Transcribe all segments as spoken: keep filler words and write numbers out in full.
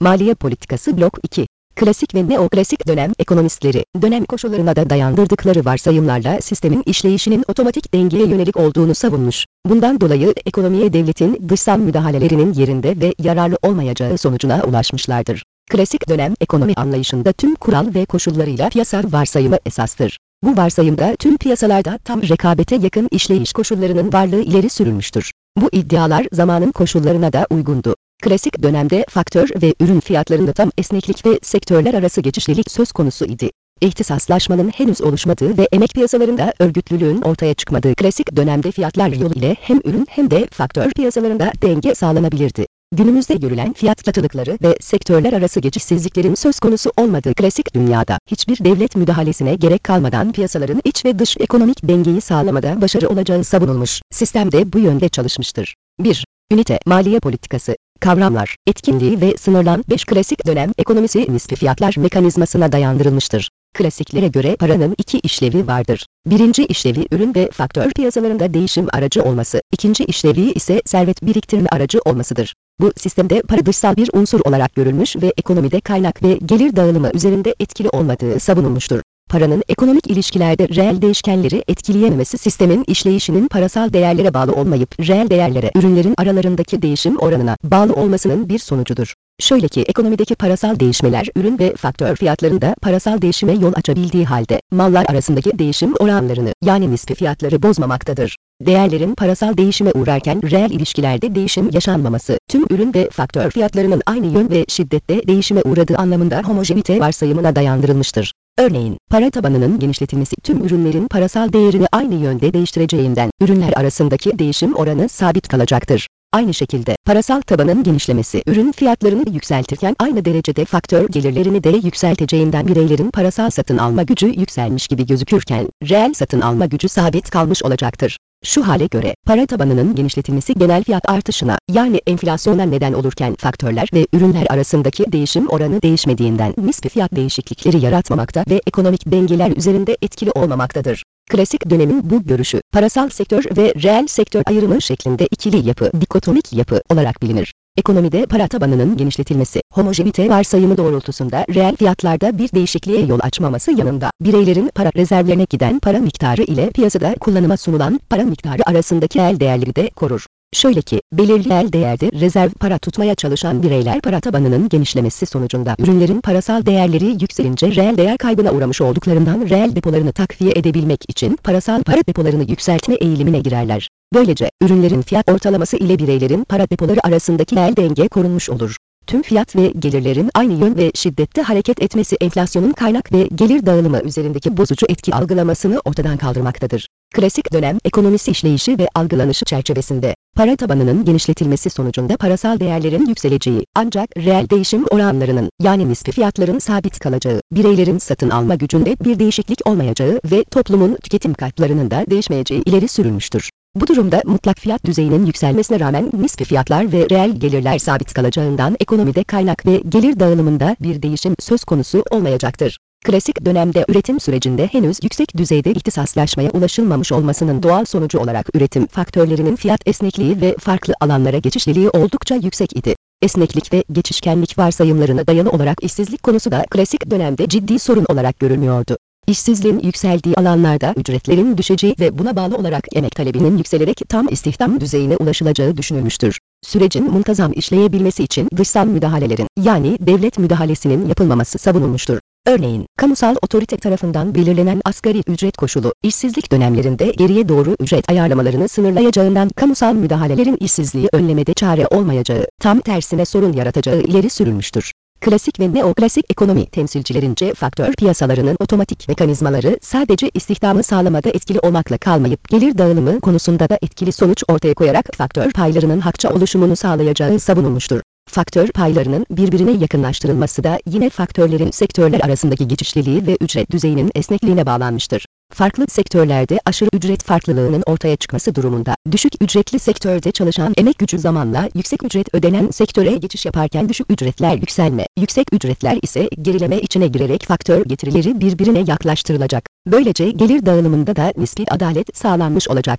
Maliye politikası blok iki. Klasik ve neoklasik dönem ekonomistleri, dönem koşullarına da dayandırdıkları varsayımlarla sistemin işleyişinin otomatik dengeye yönelik olduğunu savunmuş. Bundan dolayı ekonomiye devletin dışsal müdahalelerinin yerinde ve yararlı olmayacağı sonucuna ulaşmışlardır. Klasik dönem ekonomi anlayışında tüm kural ve koşullarıyla piyasa varsayımı esastır. Bu varsayımda tüm piyasalarda tam rekabete yakın işleyiş koşullarının varlığı ileri sürülmüştür. Bu iddialar zamanın koşullarına da uygundu. Klasik dönemde faktör ve ürün fiyatlarında tam esneklik ve sektörler arası geçişlilik söz konusu idi. İhtisaslaşmanın henüz oluşmadığı ve emek piyasalarında örgütlülüğün ortaya çıkmadığı klasik dönemde fiyatlar yolu ile hem ürün hem de faktör piyasalarında denge sağlanabilirdi. Günümüzde görülen fiyat katılıkları ve sektörler arası geçişsizliklerin söz konusu olmadığı klasik dünyada hiçbir devlet müdahalesine gerek kalmadan piyasaların iç ve dış ekonomik dengeyi sağlamada başarı olacağı savunulmuş. Sistem de bu yönde çalışmıştır. bir. Ünite, maliye politikası. Kavramlar, etkinliği ve sınırlan beş klasik dönem ekonomisi nispi fiyatlar mekanizmasına dayandırılmıştır. Klasiklere göre paranın iki işlevi vardır. Birinci işlevi ürün ve faktör piyasalarında değişim aracı olması, ikinci işlevi ise servet biriktirme aracı olmasıdır. Bu sistemde para dışsal bir unsur olarak görülmüş ve ekonomide kaynak ve gelir dağılımı üzerinde etkili olmadığı savunulmuştur. Paranın ekonomik ilişkilerde reel değişkenleri etkileyememesi sistemin işleyişinin parasal değerlere bağlı olmayıp reel değerlere ürünlerin aralarındaki değişim oranına bağlı olmasının bir sonucudur. Şöyle ki ekonomideki parasal değişmeler ürün ve faktör fiyatlarında parasal değişime yol açabildiği halde mallar arasındaki değişim oranlarını yani nispi fiyatları bozmamaktadır. Değerlerin parasal değişime uğrarken reel ilişkilerde değişim yaşanmaması, tüm ürün ve faktör fiyatlarının aynı yön ve şiddette değişime uğradığı anlamında homojenite varsayımına dayandırılmıştır. Örneğin, para tabanının genişletilmesi tüm ürünlerin parasal değerini aynı yönde değiştireceğinden, ürünler arasındaki değişim oranı sabit kalacaktır. Aynı şekilde, parasal tabanın genişlemesi ürün fiyatlarını yükseltirken aynı derecede faktör gelirlerini de yükselteceğinden bireylerin parasal satın alma gücü yükselmiş gibi gözükürken, reel satın alma gücü sabit kalmış olacaktır. Şu hale göre, para tabanının genişletilmesi genel fiyat artışına, yani enflasyona neden olurken faktörler ve ürünler arasındaki değişim oranı değişmediğinden nispi fiyat değişiklikleri yaratmamakta ve ekonomik dengeler üzerinde etkili olmamaktadır. Klasik dönemin bu görüşü, parasal sektör ve reel sektör ayrımı şeklinde ikili yapı, dikotomik yapı olarak bilinir. Ekonomide para tabanının genişletilmesi, homojenite varsayımı doğrultusunda reel fiyatlarda bir değişikliğe yol açmaması yanında, bireylerin para rezervlerine giden para miktarı ile piyasada kullanıma sunulan para miktarı arasındaki el değerleri de korur. Şöyle ki, belirli el değerde rezerv para tutmaya çalışan bireyler para tabanının genişlemesi sonucunda ürünlerin parasal değerleri yükselince reel değer kaybına uğramış olduklarından reel depolarını takviye edebilmek için parasal para depolarını yükseltme eğilimine girerler. Böylece ürünlerin fiyat ortalaması ile bireylerin para depoları arasındaki el denge korunmuş olur. Tüm fiyat ve gelirlerin aynı yön ve şiddette hareket etmesi enflasyonun kaynak ve gelir dağılımı üzerindeki bozucu etki algılamasını ortadan kaldırmaktadır. Klasik dönem ekonomisi işleyişi ve algılanışı çerçevesinde, para tabanının genişletilmesi sonucunda parasal değerlerin yükseleceği, ancak reel değişim oranlarının yani nispi fiyatların sabit kalacağı, bireylerin satın alma gücünde bir değişiklik olmayacağı ve toplumun tüketim kartlarının da değişmeyeceği ileri sürülmüştür. Bu durumda mutlak fiyat düzeyinin yükselmesine rağmen nispi fiyatlar ve reel gelirler sabit kalacağından ekonomide kaynak ve gelir dağılımında bir değişim söz konusu olmayacaktır. Klasik dönemde üretim sürecinde henüz yüksek düzeyde ihtisaslaşmaya ulaşılmamış olmasının doğal sonucu olarak üretim faktörlerinin fiyat esnekliği ve farklı alanlara geçişliliği oldukça yüksek idi. Esneklik ve geçişkenlik varsayımlarına dayalı olarak işsizlik konusu da klasik dönemde ciddi sorun olarak görülmüyordu. İşsizliğin yükseldiği alanlarda ücretlerin düşeceği ve buna bağlı olarak emek talebinin yükselerek tam istihdam düzeyine ulaşılacağı düşünülmüştür. Sürecin muntazam işleyebilmesi için dışsal müdahalelerin yani devlet müdahalesinin yapılmaması savunulmuştur. Örneğin, kamusal otorite tarafından belirlenen asgari ücret koşulu, işsizlik dönemlerinde geriye doğru ücret ayarlamalarını sınırlayacağından kamusal müdahalelerin işsizliği önlemede çare olmayacağı, tam tersine sorun yaratacağı ileri sürülmüştür. Klasik ve neoklasik ekonomi temsilcilerince faktör piyasalarının otomatik mekanizmaları sadece istihdamı sağlamada etkili olmakla kalmayıp gelir dağılımı konusunda da etkili sonuç ortaya koyarak faktör paylarının hakça oluşumunu sağlayacağı savunulmuştur. Faktör paylarının birbirine yakınlaştırılması da yine faktörlerin sektörler arasındaki geçişliliği ve ücret düzeyinin esnekliğine bağlanmıştır. Farklı sektörlerde aşırı ücret farklılığının ortaya çıkması durumunda, düşük ücretli sektörde çalışan emek gücü zamanla yüksek ücret ödenen sektöre geçiş yaparken düşük ücretler yükselme, yüksek ücretler ise gerileme içine girerek faktör getirileri birbirine yaklaştırılacak. Böylece gelir dağılımında da nispi adalet sağlanmış olacaktır.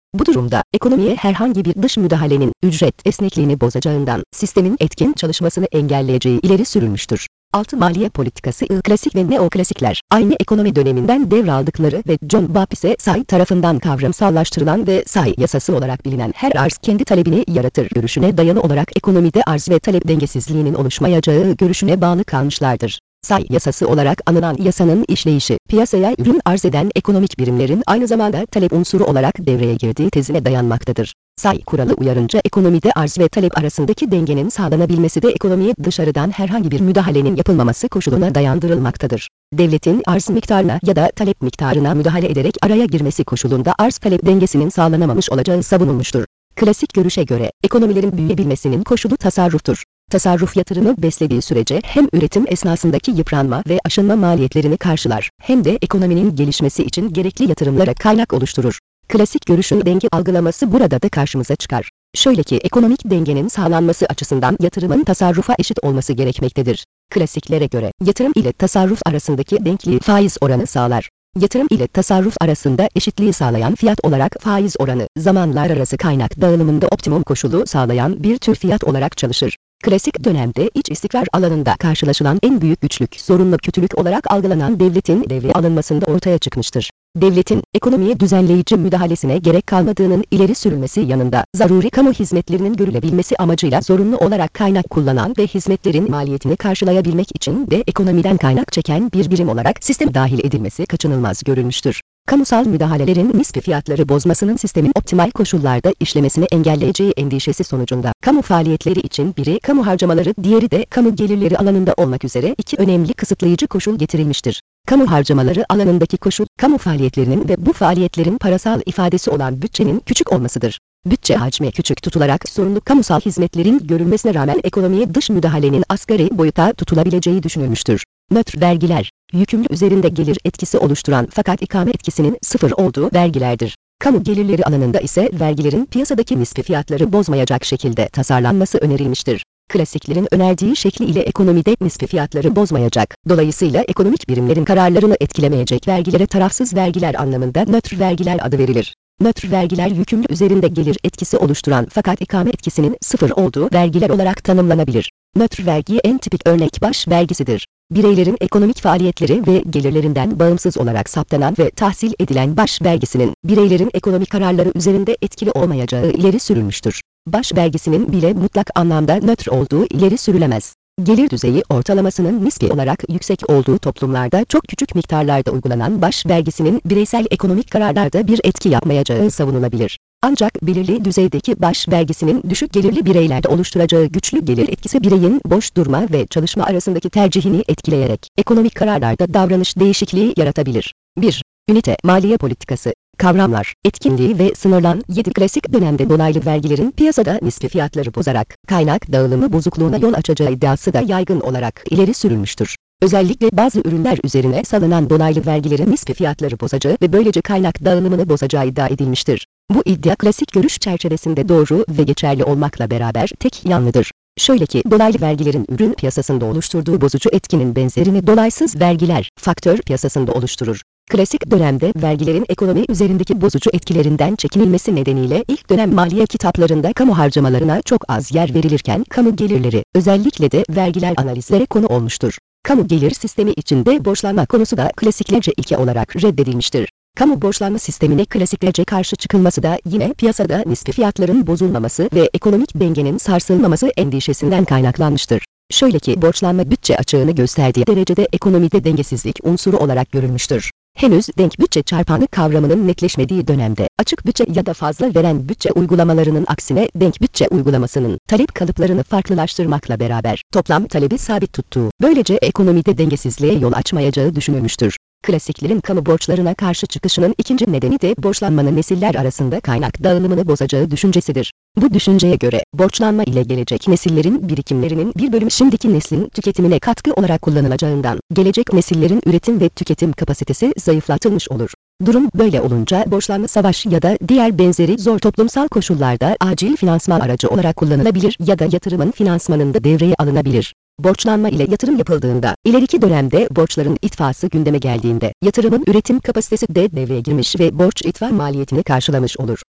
Bu durumda ekonomiye herhangi bir dış müdahalenin ücret esnekliğini bozacağından sistemin etkin çalışmasını engelleyeceği ileri sürülmüştür. altı Maliye politikası I klasik ve neoklasikler aynı ekonomi döneminden devraldıkları ve John Baptiste Say tarafından kavramsallaştırılan ve Say yasası olarak bilinen her arz kendi talebini yaratır görüşüne dayalı olarak ekonomide arz ve talep dengesizliğinin oluşmayacağı görüşüne bağlı kalmışlardır. Say yasası olarak anılan yasanın işleyişi, piyasaya ürün arz eden ekonomik birimlerin aynı zamanda talep unsuru olarak devreye girdiği tezine dayanmaktadır. Say kuralı uyarınca ekonomide arz ve talep arasındaki dengenin sağlanabilmesi de ekonomiye dışarıdan herhangi bir müdahalenin yapılmaması koşuluna dayandırılmaktadır. Devletin arz miktarına ya da talep miktarına müdahale ederek araya girmesi koşulunda arz-talep dengesinin sağlanamamış olacağı savunulmuştur. Klasik görüşe göre ekonomilerin büyüyebilmesinin koşulu tasarruftur. Tasarruf yatırımı beslediği sürece hem üretim esnasındaki yıpranma ve aşınma maliyetlerini karşılar, hem de ekonominin gelişmesi için gerekli yatırımlara kaynak oluşturur. Klasik görüşün denge algılaması burada da karşımıza çıkar. Şöyle ki ekonomik dengenin sağlanması açısından yatırımın tasarrufa eşit olması gerekmektedir. Klasiklere göre yatırım ile tasarruf arasındaki denkliği faiz oranı sağlar. Yatırım ile tasarruf arasında eşitliği sağlayan fiyat olarak faiz oranı, zamanlar arası kaynak dağılımında optimum koşulu sağlayan bir tür fiyat olarak çalışır. Klasik dönemde iç istikrar alanında karşılaşılan en büyük güçlük, sorunlu kötülük olarak algılanan devletin devreye alınmasında ortaya çıkmıştır. Devletin ekonomiye düzenleyici müdahalesine gerek kalmadığının ileri sürülmesi yanında, zaruri kamu hizmetlerinin görülebilmesi amacıyla zorunlu olarak kaynak kullanan ve hizmetlerin maliyetini karşılayabilmek için de ekonomiden kaynak çeken bir birim olarak sisteme dahil edilmesi kaçınılmaz görülmüştür. Kamusal müdahalelerin nispi fiyatları bozmasının sistemin optimal koşullarda işlemesini engelleyeceği endişesi sonucunda, kamu faaliyetleri için biri kamu harcamaları, diğeri de kamu gelirleri alanında olmak üzere iki önemli kısıtlayıcı koşul getirilmiştir. Kamu harcamaları alanındaki koşul, kamu faaliyetlerinin ve bu faaliyetlerin parasal ifadesi olan bütçenin küçük olmasıdır. Bütçe hacmi küçük tutularak sorunlu kamusal hizmetlerin görülmesine rağmen ekonomiye dış müdahalenin asgari boyuta tutulabileceği düşünülmüştür. Nötr vergiler, yükümlü üzerinde gelir etkisi oluşturan fakat ikame etkisinin sıfır olduğu vergilerdir. Kamu gelirleri alanında ise vergilerin piyasadaki nispi fiyatları bozmayacak şekilde tasarlanması önerilmiştir. Klasiklerin önerdiği şekli ile ekonomide nispi fiyatları bozmayacak, dolayısıyla ekonomik birimlerin kararlarını etkilemeyecek vergilere tarafsız vergiler anlamında nötr vergiler adı verilir. Nötr vergiler yükümlü üzerinde gelir etkisi oluşturan fakat ikame etkisinin sıfır olduğu vergiler olarak tanımlanabilir. Nötr vergi en tipik örnek baş vergisidir. Bireylerin ekonomik faaliyetleri ve gelirlerinden bağımsız olarak saptanan ve tahsil edilen baş vergisinin, bireylerin ekonomik kararları üzerinde etkili olmayacağı ileri sürülmüştür. Baş vergisinin bile mutlak anlamda nötr olduğu ileri sürülemez. Gelir düzeyi ortalamasının nispi olarak yüksek olduğu toplumlarda çok küçük miktarlarda uygulanan baş vergisinin bireysel ekonomik kararlarda bir etki yapmayacağı savunulabilir. Ancak belirli düzeydeki baş vergisinin düşük gelirli bireylerde oluşturacağı güçlü gelir etkisi bireyin boş durma ve çalışma arasındaki tercihini etkileyerek ekonomik kararlarda davranış değişikliği yaratabilir. bir. Ünite maliye politikası. Kavramlar, etkinliği ve sınırlan yedi Klasik dönemde dolaylı vergilerin piyasada nispi fiyatları bozarak kaynak dağılımı bozukluğuna yol açacağı iddiası da yaygın olarak ileri sürülmüştür. Özellikle bazı ürünler üzerine salınan dolaylı vergilerin nispi fiyatları bozacağı ve böylece kaynak dağılımını bozacağı iddia edilmiştir. Bu iddia klasik görüş çerçevesinde doğru ve geçerli olmakla beraber tek yanlıdır. Şöyle ki dolaylı vergilerin ürün piyasasında oluşturduğu bozucu etkinin benzerini dolaysız vergiler, faktör piyasasında oluşturur. Klasik dönemde vergilerin ekonomi üzerindeki bozucu etkilerinden çekinilmesi nedeniyle ilk dönem maliye kitaplarında kamu harcamalarına çok az yer verilirken kamu gelirleri, özellikle de vergiler analizlere konu olmuştur. Kamu gelir sistemi içinde borçlanma konusu da klasiklerce ilke olarak reddedilmiştir. Kamu borçlanma sistemine klasiklerce karşı çıkılması da yine piyasada nispi fiyatların bozulmaması ve ekonomik dengenin sarsılmaması endişesinden kaynaklanmıştır. Şöyle ki borçlanma bütçe açığını gösterdiği derecede ekonomide dengesizlik unsuru olarak görülmüştür. Henüz denk bütçe çarpanı kavramının netleşmediği dönemde açık bütçe ya da fazla veren bütçe uygulamalarının aksine denk bütçe uygulamasının talep kalıplarını farklılaştırmakla beraber toplam talebi sabit tuttuğu, böylece ekonomide dengesizliğe yol açmayacağı düşünülmüştür. Klasiklerin kamu borçlarına karşı çıkışının ikinci nedeni de borçlanmanın nesiller arasında kaynak dağılımını bozacağı düşüncesidir. Bu düşünceye göre borçlanma ile gelecek nesillerin birikimlerinin bir bölümü şimdiki neslin tüketimine katkı olarak kullanılacağından gelecek nesillerin üretim ve tüketim kapasitesi zayıflatılmış olur. Durum böyle olunca borçlanma savaş ya da diğer benzeri zor toplumsal koşullarda acil finansman aracı olarak kullanılabilir ya da yatırımın finansmanında devreye alınabilir. Borçlanma ile yatırım yapıldığında, ileriki dönemde borçların itfası gündeme geldiğinde, yatırımın üretim kapasitesi de devreye girmiş ve borç itfa maliyetini karşılamış olur.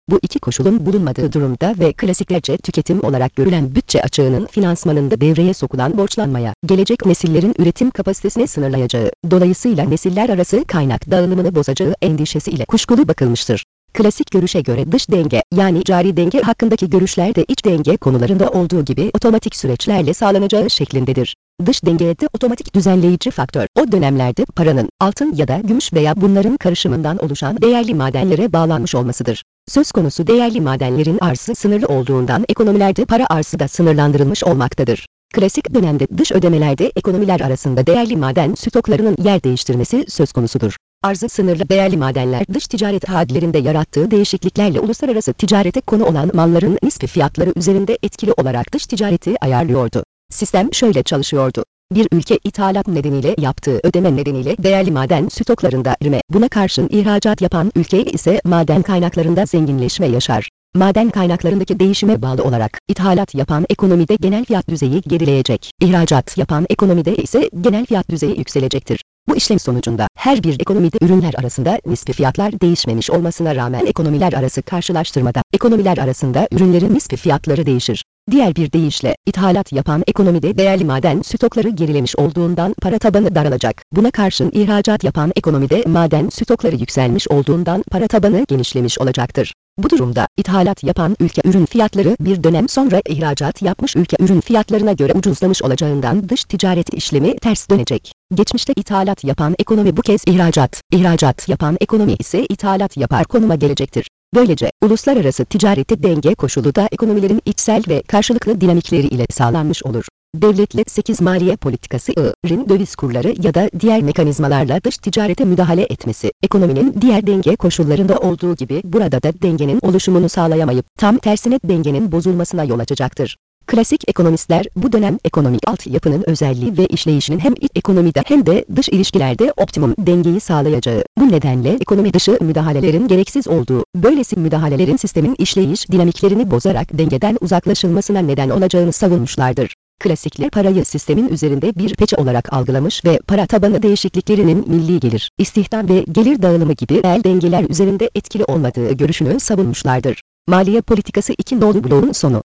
Bu iki koşulun bulunmadığı durumda ve klasiklerce tüketim olarak görülen bütçe açığının finansmanında devreye sokulan borçlanmaya, gelecek nesillerin üretim kapasitesini sınırlayacağı, dolayısıyla nesiller arası kaynak dağılımını bozacağı endişesiyle kuşkulu bakılmıştır. Klasik görüşe göre dış denge, yani cari denge hakkındaki görüşler de iç denge konularında olduğu gibi otomatik süreçlerle sağlanacağı şeklindedir. Dış dengede otomatik düzenleyici faktör, o dönemlerde paranın, altın ya da gümüş veya bunların karışımından oluşan değerli madenlere bağlanmış olmasıdır. Söz konusu değerli madenlerin arzı sınırlı olduğundan ekonomilerde para arzı da sınırlandırılmış olmaktadır. Klasik dönemde dış ödemelerde ekonomiler arasında değerli maden stoklarının yer değiştirmesi söz konusudur. Arzı sınırlı değerli madenler dış ticaret hadlerinde yarattığı değişikliklerle uluslararası ticarete konu olan malların nispi fiyatları üzerinde etkili olarak dış ticareti ayarlıyordu. Sistem şöyle çalışıyordu. Bir ülke ithalat nedeniyle yaptığı ödeme nedeniyle değerli maden stoklarında erime, buna karşın ihracat yapan ülke ise maden kaynaklarında zenginleşme yaşar. Maden kaynaklarındaki değişime bağlı olarak ithalat yapan ekonomide genel fiyat düzeyi gerileyecek, ihracat yapan ekonomide ise genel fiyat düzeyi yükselecektir. Bu işlem sonucunda her bir ekonomide ürünler arasında nispi fiyatlar değişmemiş olmasına rağmen ekonomiler arası karşılaştırmada ekonomiler arasında ürünlerin nispi fiyatları değişir. Diğer bir deyişle, ithalat yapan ekonomide değerli maden stokları gerilemiş olduğundan para tabanı daralacak. Buna karşın ihracat yapan ekonomide maden stokları yükselmiş olduğundan para tabanı genişlemiş olacaktır. Bu durumda, ithalat yapan ülke ürün fiyatları bir dönem sonra ihracat yapmış ülke ürün fiyatlarına göre ucuzlamış olacağından dış ticaret işlemi ters dönecek. Geçmişte ithalat yapan ekonomi bu kez ihracat, ihracat yapan ekonomi ise ithalat yapar konuma gelecektir. Böylece, uluslararası ticarette denge koşulu da ekonomilerin içsel ve karşılıklı dinamikleri ile sağlanmış olur. Devletle sekiz maliye politikası I.'rin döviz kurları ya da diğer mekanizmalarla dış ticarete müdahale etmesi, ekonominin diğer denge koşullarında olduğu gibi burada da dengenin oluşumunu sağlayamayıp, tam tersine dengenin bozulmasına yol açacaktır. Klasik ekonomistler bu dönem ekonomik altyapının özelliği ve işleyişinin hem iç ekonomide hem de dış ilişkilerde optimum dengeyi sağlayacağı, bu nedenle ekonomi dışı müdahalelerin gereksiz olduğu, böylesi müdahalelerin sistemin işleyiş dinamiklerini bozarak dengeden uzaklaşılmasına neden olacağını savunmuşlardır. Klasikler parayı sistemin üzerinde bir peçe olarak algılamış ve para tabanı değişikliklerinin milli gelir, istihdam ve gelir dağılımı gibi reel dengeler üzerinde etkili olmadığı görüşünü savunmuşlardır. Maliye politikası iki nolu bloğun sonu.